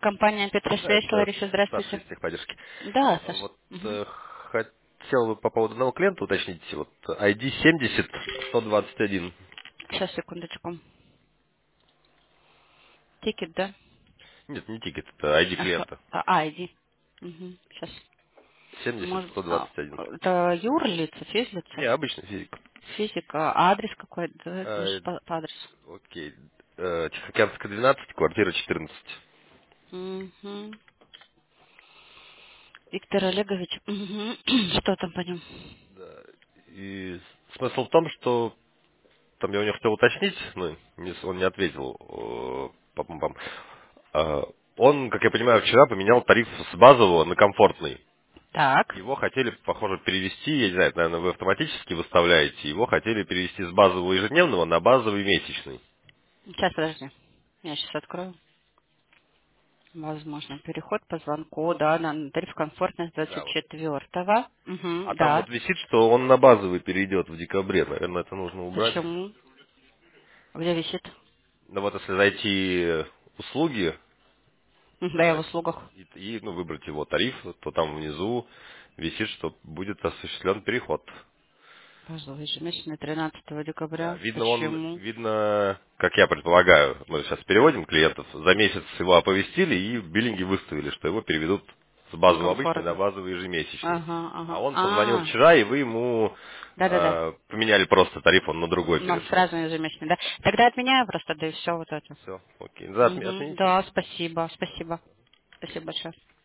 Компания Да, Петросвязь, это Лариса, наши здравствуйте. из техподдержки. Да, Саш. Вот Мгм. хотел бы по поводу одного клиента уточнить. Вот ID 70-121. Сейчас, секундочку. Тикет, да? Нет, не тикет, это ID А что? клиента. ID. Угу. Сейчас. Может, 70-121. это юрлица, Не, физлица? обычный физик. Физика. А адрес какой? Давай Э, лучше по адресу. Окей. Тихоокеанская 12, квартира 14. Угу. Виктор Олегович. Угу. Что там по нему? Да. И смысл в том, что там я у него хотел уточнить, ну, он не ответил. Пам-пам-пам. Он, как я понимаю, вчера поменял тариф с базового на комфортный. Так. Его хотели, похоже, перевести, я не знаю, это, наверное, вы автоматически выставляете, его хотели перевести с базового ежедневного на базовый месячный. Сейчас, подожди. Я сейчас открою. Возможно, переход по звонку, да, на тариф комфортность Да, вот. 24-го. А Угу, там да. вот висит, что он на базовый перейдет в декабре. Наверное, это нужно убрать. Почему? Где висит? Но вот если зайти услуги Да, я в услугах. ну, выбрать его тариф, то там внизу висит, что будет осуществлен переход. Пожалуй, ежемесячно 13 Да, декабря. видно, Почему? видно, как я предполагаю, мы сейчас переводим клиентов, за месяц его оповестили и в биллинге выставили, что его переведут с базового обычный на Комфортно. базовый ежемесячный. Ага, А ага. он позвонил вчера, и вы ему Да-да-да. поменяли просто тариф, он на другой Но перешел. сразу ежемесячно, да. Тогда отменяю просто, да и все вот это. Все, окей. Да, Угу. отмените. Да, спасибо, спасибо. Спасибо большое.